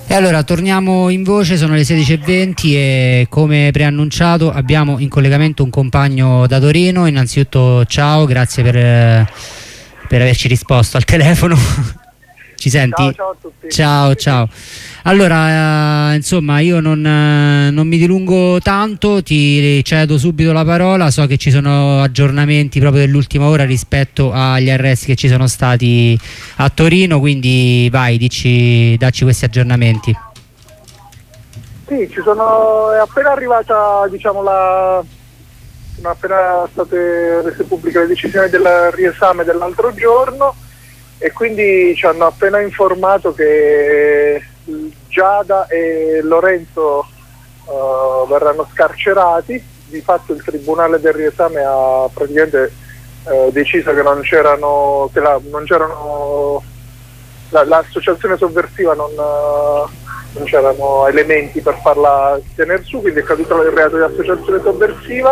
E allora torniamo in voce, sono le 16:20 e come preannunciato abbiamo in collegamento un compagno da Torino. Innanzitutto ciao, grazie per averci risposto al telefono. Ci senti? Ciao, ciao a tutti. Ciao. Allora, insomma, io non mi dilungo tanto, ti cedo subito la parola. So che ci sono aggiornamenti proprio dell'ultima ora rispetto agli arresti che ci sono stati a Torino, quindi vai, dacci questi aggiornamenti. Sì, è appena arrivata, diciamo, sono appena state rese pubbliche le decisioni del riesame dell'altro giorno, e quindi ci hanno appena informato che Giada e Lorenzo verranno scarcerati. Di fatto il tribunale del riesame ha praticamente deciso che l'associazione sovversiva non c'erano elementi per farla tenere su, quindi è caduto il reato di associazione sovversiva,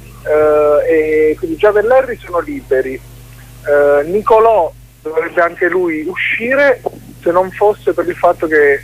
e quindi Giada e Larry sono liberi. Nicolò dovrebbe anche lui uscire, se non fosse per il fatto che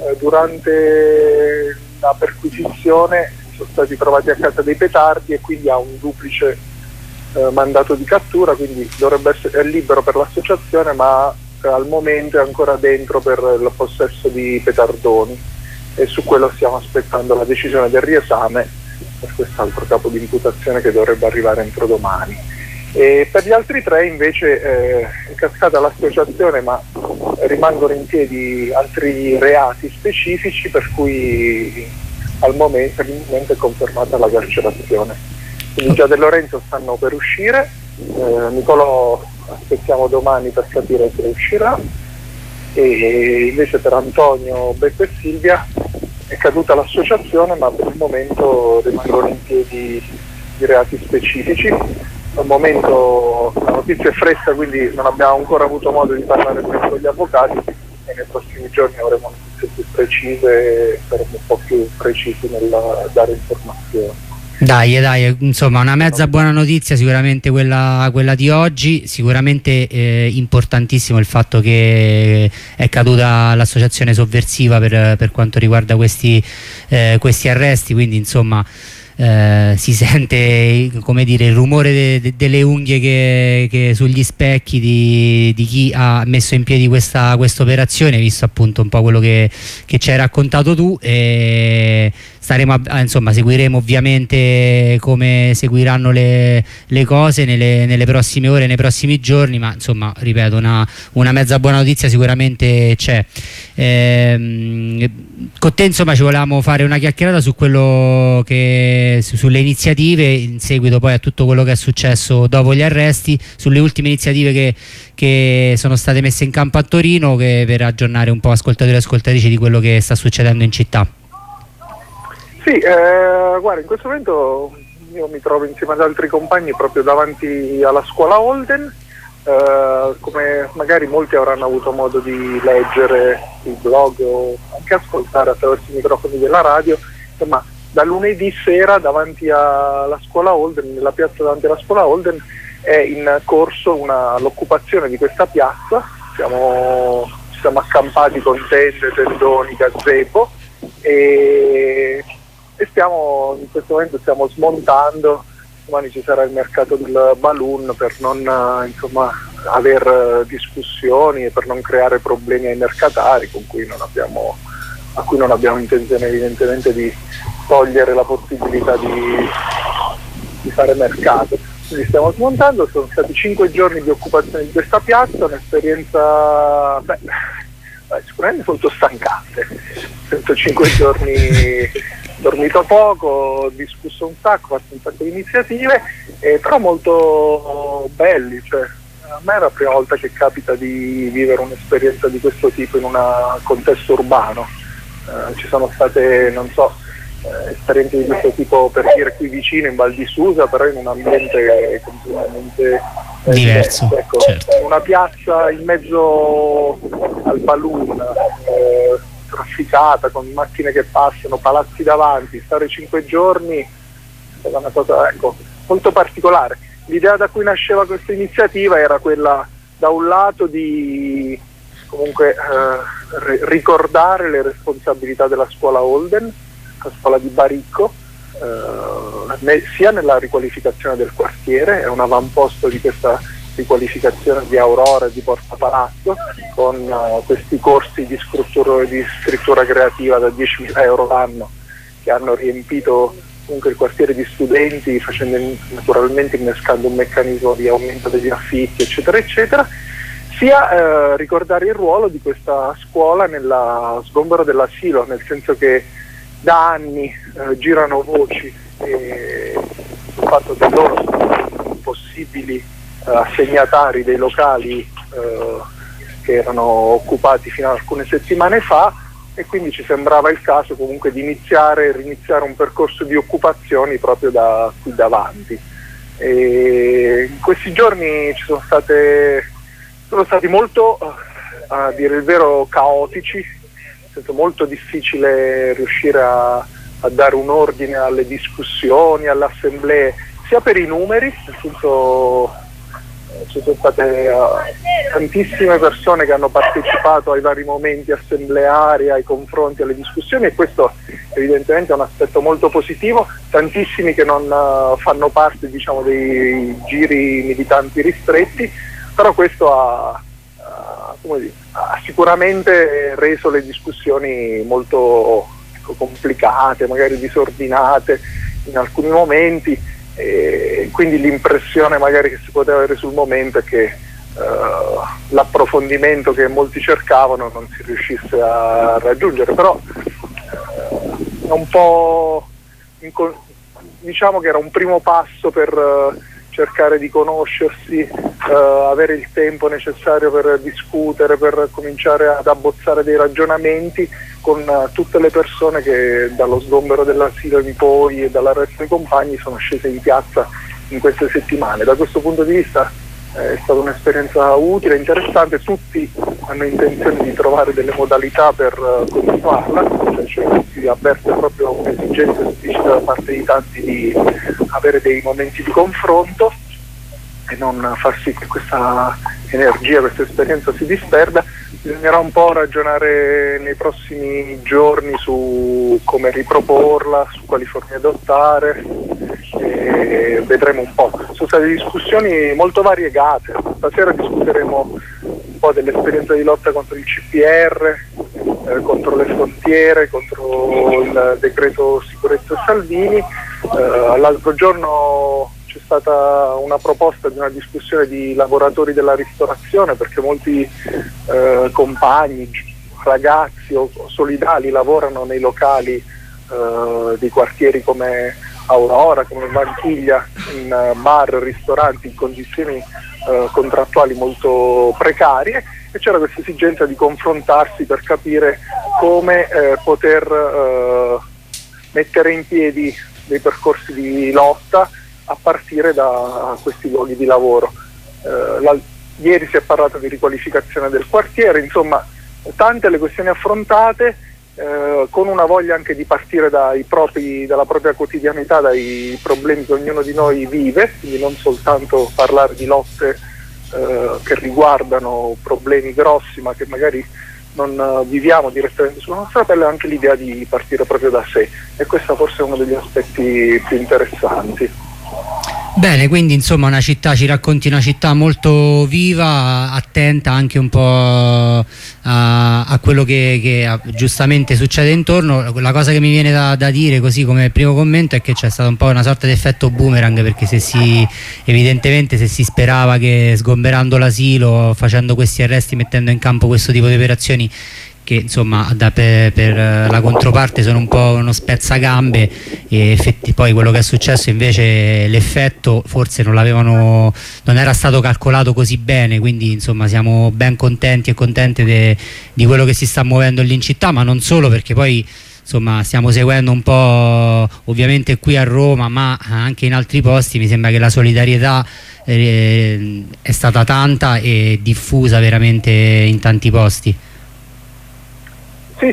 durante la perquisizione sono stati trovati a casa dei petardi e quindi ha un duplice mandato di cattura, quindi è libero per l'associazione, ma al momento è ancora dentro per il possesso di petardoni, e su quello stiamo aspettando la decisione del riesame per quest'altro capo di imputazione che dovrebbe arrivare entro domani. E per gli altri tre invece è cascata l'associazione, ma rimangono in piedi altri reati specifici, per cui per il momento è confermata la carcerazione. Quindi Giada e Lorenzo stanno per uscire, Nicolò aspettiamo domani per capire se uscirà, e invece per Antonio, Beppe e Silvia è caduta l'associazione, ma per il momento rimangono in piedi i reati specifici. Al momento la notizia è fresca, quindi non abbiamo ancora avuto modo di parlare con gli avvocati, e nei prossimi giorni avremo notizie più precise e saremo un po' più precisi nel dare informazioni. Dai, insomma, una mezza buona notizia sicuramente quella di oggi. Sicuramente importantissimo il fatto che è caduta l'associazione sovversiva per quanto riguarda questi arresti, quindi insomma si sente, come dire, il rumore delle unghie che sugli specchi di chi ha messo in piedi questa operazione, visto appunto un po' quello che ci hai raccontato tu, e insomma, seguiremo ovviamente come seguiranno le cose nelle prossime ore, nei prossimi giorni, ma insomma, ripeto, una mezza buona notizia sicuramente c'è. Con te insomma ci volevamo fare una chiacchierata su quello sulle iniziative in seguito poi a tutto quello che è successo dopo gli arresti, sulle ultime iniziative che sono state messe in campo a Torino, per aggiornare un po' ascoltatori e ascoltatrici di quello che sta succedendo in città. Sì, guarda, in questo momento io mi trovo insieme ad altri compagni proprio davanti alla scuola Holden. Come magari molti avranno avuto modo di leggere il blog o anche ascoltare attraverso i microfoni della radio, insomma, da lunedì sera davanti alla scuola Holden, nella piazza davanti alla scuola Holden, è in corso l'occupazione di questa piazza. Ci siamo accampati con tende, tendoni, gazebo, e in questo momento stiamo smontando. Domani ci sarà il mercato del balloon per non aver discussioni e per non creare problemi ai mercatari a cui non abbiamo intenzione evidentemente di togliere la possibilità di fare mercato. Quindi stiamo smontando, sono stati 5 giorni di occupazione di questa piazza, un'esperienza sicuramente molto stancante. 105 giorni dormito poco, discusso un sacco, fatto un sacco di iniziative, però molto belli. Cioè, a me è la prima volta che capita di vivere un'esperienza di questo tipo in un contesto urbano. Ci sono state, esperienze di questo tipo, per dire, qui vicino in Val di Susa, però in un ambiente completamente diverso. Ecco, certo. Una piazza in mezzo al balloon, trafficata, con macchine che passano, palazzi davanti, stare 5 giorni è stata una cosa, molto particolare. L'idea da cui nasceva questa iniziativa era quella, da un lato, di comunque ricordare le responsabilità della scuola Holden, la scuola di Baricco, sia nella riqualificazione del quartiere, è un avamposto di questa riqualificazione di Aurora e di Porta Palazzo, con questi corsi di scrittura creativa da 10.000 euro l'anno, che hanno riempito comunque il quartiere di studenti, naturalmente innescando un meccanismo di aumento degli affitti, eccetera eccetera, sia ricordare il ruolo di questa scuola nella sgombero dell'asilo, nel senso che da anni girano voci sul fatto che loro sono possibili assegnatari dei locali che erano occupati fino a alcune settimane fa, e quindi ci sembrava il caso comunque di riniziare un percorso di occupazioni proprio da qui davanti. E in questi giorni sono stati molto, a dire il vero, caotici. È stato molto difficile riuscire a dare un ordine alle discussioni, alle assemblee, sia per i numeri, nel senso ci sono state tantissime persone che hanno partecipato ai vari momenti assembleari, ai confronti, alle discussioni, e questo evidentemente è un aspetto molto positivo. Tantissimi che non fanno parte, diciamo, dei giri militanti ristretti, però questo ha sicuramente reso le discussioni molto complicate, magari disordinate in alcuni momenti, e quindi l'impressione magari che si poteva avere sul momento è che l'approfondimento che molti cercavano non si riuscisse a raggiungere, però è un po', diciamo che era un primo passo per cercare di conoscersi, avere il tempo necessario per discutere, per cominciare ad abbozzare dei ragionamenti con tutte le persone che dallo sgombero dell'asilo in poi e dall'arresto dei compagni sono scese in piazza in queste settimane. Da questo punto di vista è stata un'esperienza utile, interessante. Tutti hanno intenzione di trovare delle modalità per continuarla, cioè si avverte proprio un'esigenza esplicita da parte di tanti di avere dei momenti di confronto e non far sì che questa energia, questa esperienza si disperda. Bisognerà un po' ragionare nei prossimi giorni su come riproporla, su quali forme adottare, e vedremo un po'. Sono state discussioni molto variegate. Stasera discuteremo un po' dell'esperienza di lotta contro il CPR, contro le frontiere, contro il decreto sicurezza Salvini. L'altro giorno c'è stata una proposta di una discussione di lavoratori della ristorazione, perché molti compagni, ragazzi o solidali lavorano nei locali di quartieri come Aurora, come Vantiglia, in bar, ristoranti, in condizioni contrattuali molto precarie, e c'era questa esigenza di confrontarsi per capire come poter mettere in piedi dei percorsi di lotta a partire da questi luoghi di lavoro. Ieri si è parlato di riqualificazione del quartiere, insomma tante le questioni affrontate, con una voglia anche di partire dalla propria quotidianità, dai problemi che ognuno di noi vive, quindi non soltanto parlare di lotte che riguardano problemi grossi ma che magari non viviamo direttamente sulla nostra pelle, anche l'idea di partire proprio da sé, e questo forse è uno degli aspetti più interessanti. Bene, quindi insomma ci racconti una città molto viva, attenta anche un po' a quello che giustamente succede intorno. La cosa che mi viene da dire così come primo commento è che c'è stato un po' una sorta di effetto boomerang, perché evidentemente se si sperava che sgomberando l'asilo, facendo questi arresti, mettendo in campo questo tipo di operazioni che insomma per la controparte sono un po' uno spezzagambe, e poi quello che è successo invece, l'effetto forse non era stato calcolato così bene, quindi insomma siamo ben contenti e contente di quello che si sta muovendo lì in città, ma non solo, perché poi insomma stiamo seguendo un po', ovviamente qui a Roma ma anche in altri posti. Mi sembra che la solidarietà è stata tanta e diffusa veramente in tanti posti. Sì,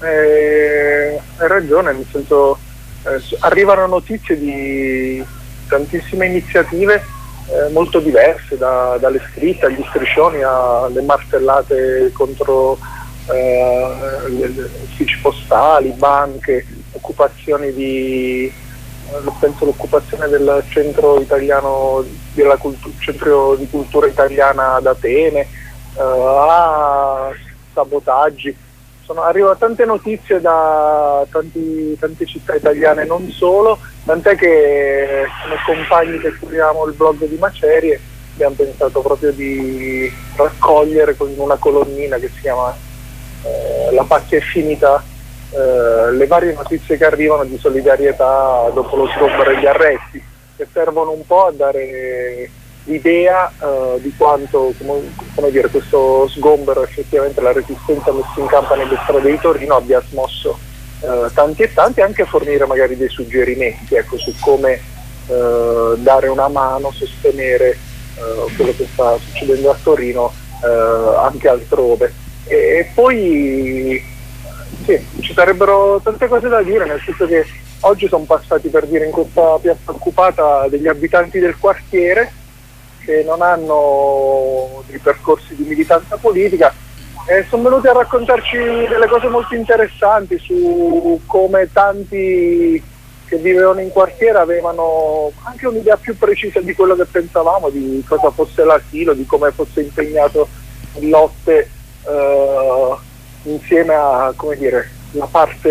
hai ragione, nel senso arrivano notizie di tantissime iniziative molto diverse, dalle scritte agli striscioni alle martellate contro uffici postali, banche, occupazioni penso l'occupazione del centro italiano, centro di cultura italiana ad Atene, a sabotaggi. Arrivano tante notizie da tante città italiane, non solo, tant'è che come compagni che scriviamo il blog di Macerie abbiamo pensato proprio di raccogliere con una colonnina che si chiama La pacchia è finita, le varie notizie che arrivano di solidarietà dopo lo sgombero e gli arresti, che servono un po' a dare l'idea di quanto, come dire, questo sgombero, effettivamente la resistenza messa in campo nelle strade di Torino abbia smosso tanti e tanti, anche a fornire magari dei suggerimenti, ecco, su come dare una mano, sostenere quello che sta succedendo a Torino anche altrove. E poi sì, ci sarebbero tante cose da dire, nel senso che oggi sono passati, per dire, in questa piazza occupata degli abitanti del quartiere che non hanno dei percorsi di militanza politica e sono venuti a raccontarci delle cose molto interessanti su come tanti che vivevano in quartiere avevano anche un'idea più precisa di quello che pensavamo, di cosa fosse l'asilo, di come fosse impegnato in lotte insieme a, come dire, la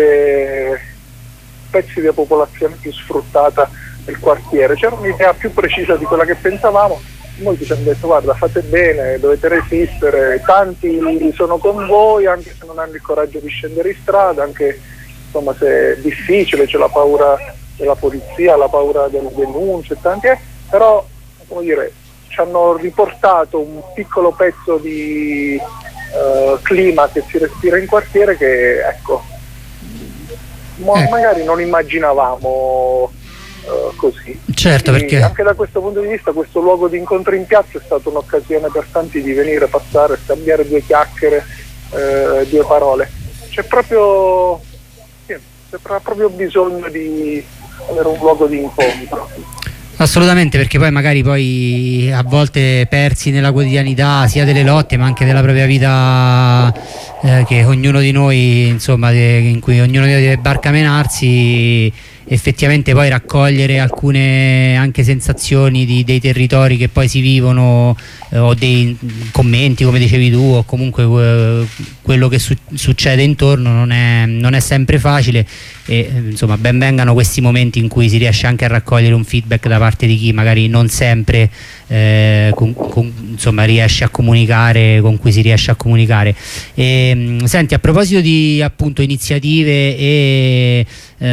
pezzi della popolazione più sfruttata del quartiere. C'era un'idea più precisa di quella che pensavamo. Molti ci hanno detto: guarda, fate bene, dovete resistere, tanti sono con voi anche se non hanno il coraggio di scendere in strada, anche insomma se è difficile, c'è la paura della polizia, la paura delle denunce, tanti però, come dire, ci hanno riportato un piccolo pezzo di clima che si respira in quartiere che, ecco, magari non immaginavamo così. Certo, perché anche da questo punto di vista questo luogo di incontro in piazza è stata un'occasione per tanti di venire, passare, scambiare due chiacchiere, due parole. C'è proprio bisogno di avere un luogo di incontro. Assolutamente, perché poi magari a volte persi nella quotidianità sia delle lotte ma anche della propria vita che ognuno di noi, insomma, in cui ognuno di noi deve barcamenarsi, effettivamente poi raccogliere alcune anche sensazioni dei territori che poi si vivono, o dei commenti, come dicevi tu, o comunque quello che succede intorno non è sempre facile, e insomma ben vengano questi momenti in cui si riesce anche a raccogliere un feedback da parte di chi magari non sempre insomma riesce a comunicare, con cui si riesce a comunicare. Senti, a proposito di appunto iniziative e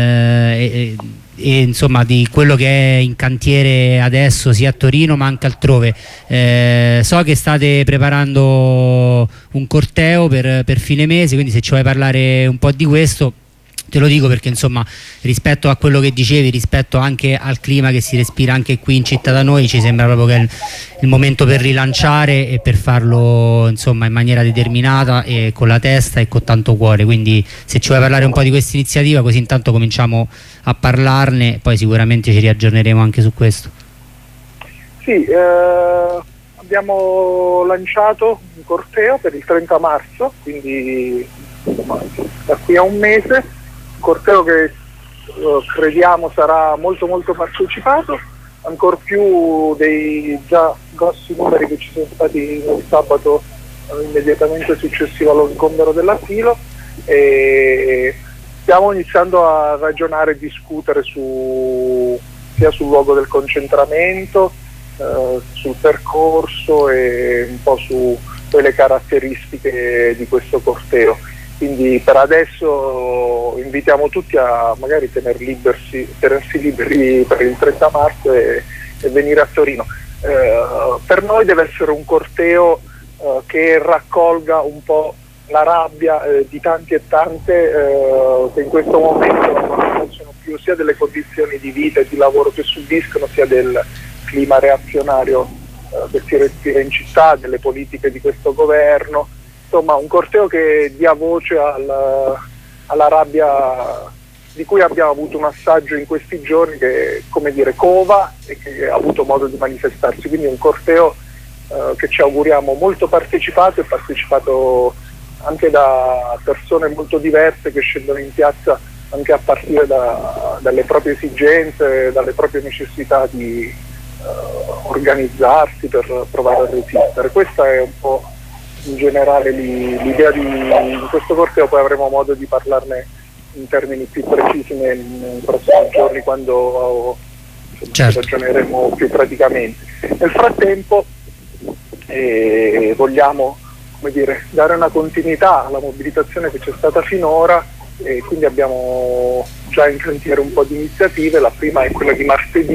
insomma di quello che è in cantiere adesso sia a Torino ma anche altrove, so che state preparando un corteo per fine mese, quindi se ci vuoi parlare un po' di questo. Te lo dico perché, insomma, rispetto a quello che dicevi, rispetto anche al clima che si respira anche qui in città da noi, ci sembra proprio che è il momento per rilanciare e per farlo, insomma, in maniera determinata e con la testa e con tanto cuore. Quindi se ci vuoi parlare un po' di questa iniziativa, così intanto cominciamo a parlarne, poi sicuramente ci riaggiorneremo anche su questo. Sì, abbiamo lanciato un corteo per il 30 marzo, quindi da qui a un mese, corteo che crediamo sarà molto molto partecipato, ancor più dei già grossi numeri che ci sono stati il sabato immediatamente successivo allo sgombero dell'asilo, e stiamo iniziando a ragionare e discutere sia sul luogo del concentramento, sul percorso e un po' su quelle caratteristiche di questo corteo. Quindi per adesso invitiamo tutti a magari tenersi liberi per il 30 marzo e venire a Torino. Per noi deve essere un corteo che raccolga un po' la rabbia di tanti e tante che in questo momento non sono più sia delle condizioni di vita e di lavoro che subiscono, sia del clima reazionario che si respira in città, delle politiche di questo governo. Insomma, un corteo che dia voce alla rabbia di cui abbiamo avuto un assaggio in questi giorni, che, come dire, cova e che ha avuto modo di manifestarsi. Quindi un corteo che ci auguriamo molto partecipato anche da persone molto diverse che scendono in piazza anche a partire dalle proprie esigenze, dalle proprie necessità di organizzarsi per provare a resistere. Questa è un po' in generale l'idea in questo corteo, poi avremo modo di parlarne in termini più precisi nei prossimi giorni quando ragioneremo più praticamente. Nel frattempo vogliamo, come dire, dare una continuità alla mobilitazione che c'è stata finora, e quindi abbiamo già in cantiere un po' di iniziative. La prima è quella di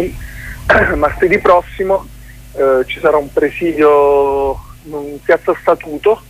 martedì prossimo ci sarà un presidio in piazza Statuto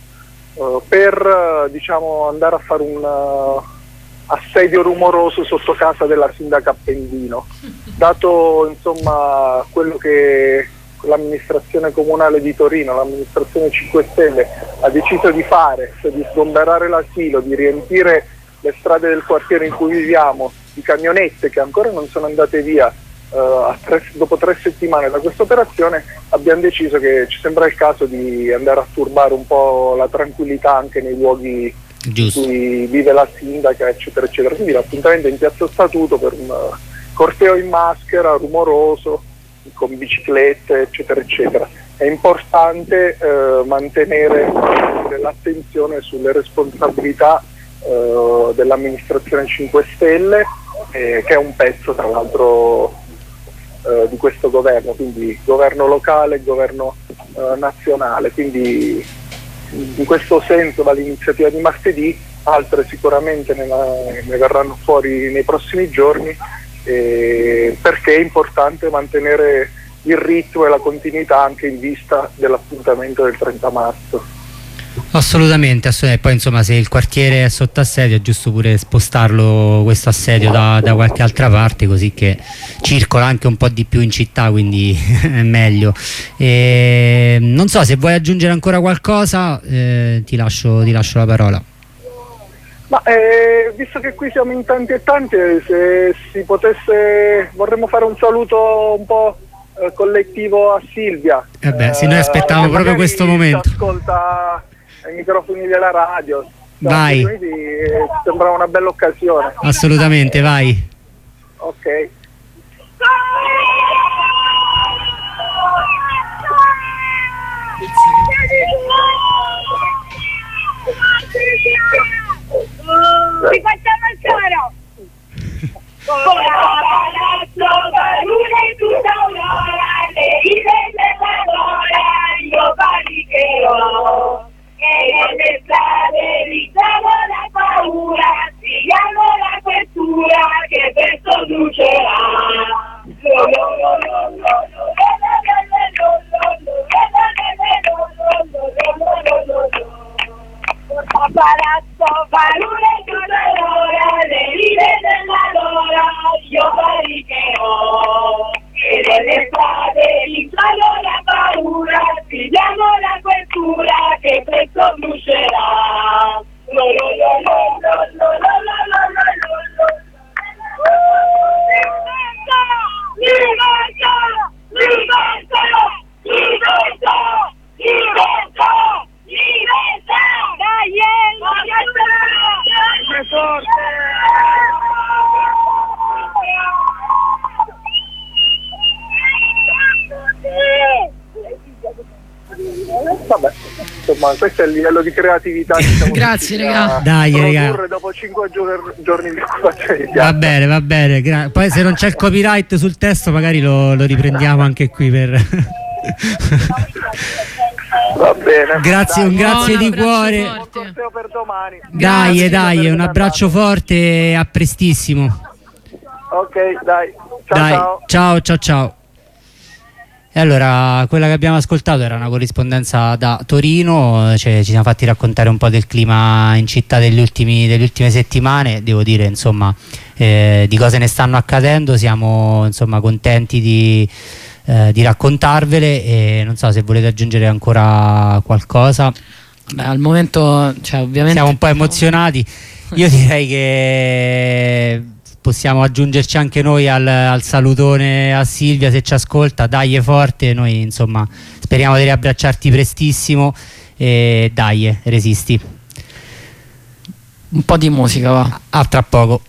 per andare a fare un assedio rumoroso sotto casa della sindaca Appendino, dato insomma quello che l'amministrazione comunale di Torino, l'amministrazione 5 Stelle ha deciso di fare, cioè di sgomberare l'asilo, di riempire le strade del quartiere in cui viviamo di camionette che ancora non sono andate via dopo 3 settimane da questa operazione. Abbiamo deciso che ci sembra il caso di andare a turbare un po' la tranquillità anche nei luoghi in cui vive la sindaca, eccetera eccetera. Quindi l'appuntamento è in piazza Statuto per un corteo in maschera, rumoroso, con biciclette, eccetera eccetera. È importante mantenere l'attenzione sulle responsabilità dell'amministrazione 5 Stelle, che è un pezzo tra l'altro di questo governo, quindi governo locale, governo nazionale. Quindi in questo senso va l'iniziativa di martedì, altre sicuramente ne verranno fuori nei prossimi giorni, perché è importante mantenere il ritmo e la continuità anche in vista dell'appuntamento del 30 marzo. Assolutamente. Poi insomma, se il quartiere è sotto assedio è giusto pure spostarlo, questo assedio, da qualche altra parte, così che circola anche un po' di più in città, quindi è meglio. Non so se vuoi aggiungere ancora qualcosa, ti lascio la parola. Ma visto che qui siamo in tanti e tante, se si potesse, vorremmo fare un saluto un po' collettivo a Silvia. Sì, noi aspettavamo proprio questo momento. Ascolta ai microfoni della radio. Vai. Quindi sembrava una bella occasione. Assolutamente, vai. Ok. Rifacciamo il coro! Palazzo, Varune, tutta un'ora, le idee della gola, io panicherò. E nelle strade diciamo la paura, siguiamo la questura che presto brucerà. Palazzo, Varune, tutta un'ora, le idee della gola, io panicherò. E nelle strade diciamo la paura, siguiamo la questura che presto brucerà. Vabbè, insomma, questo è il livello di creatività che siamo Grazie raga. Dai raga. Dopo 5 giorni di occupazione di Va bene. Poi se non c'è il copyright sul testo magari lo riprendiamo anche qui per... Va bene. Grazie, un grazie di cuore. Per domani. Dai, un abbraccio forte e a prestissimo. Ok, dai. Ciao. E allora, quella che abbiamo ascoltato era una corrispondenza da Torino, ci siamo fatti raccontare un po' del clima in città delle ultime settimane. Devo dire, insomma, di cose ne stanno accadendo, siamo insomma contenti di raccontarvele, e non so se volete aggiungere ancora qualcosa. Beh, al momento, cioè, ovviamente siamo un po' emozionati. Io direi che possiamo aggiungerci anche noi al salutone a Silvia, se ci ascolta. Dai forte, noi insomma speriamo di riabbracciarti prestissimo, e dai, resisti. un po' di musica, va. A tra poco.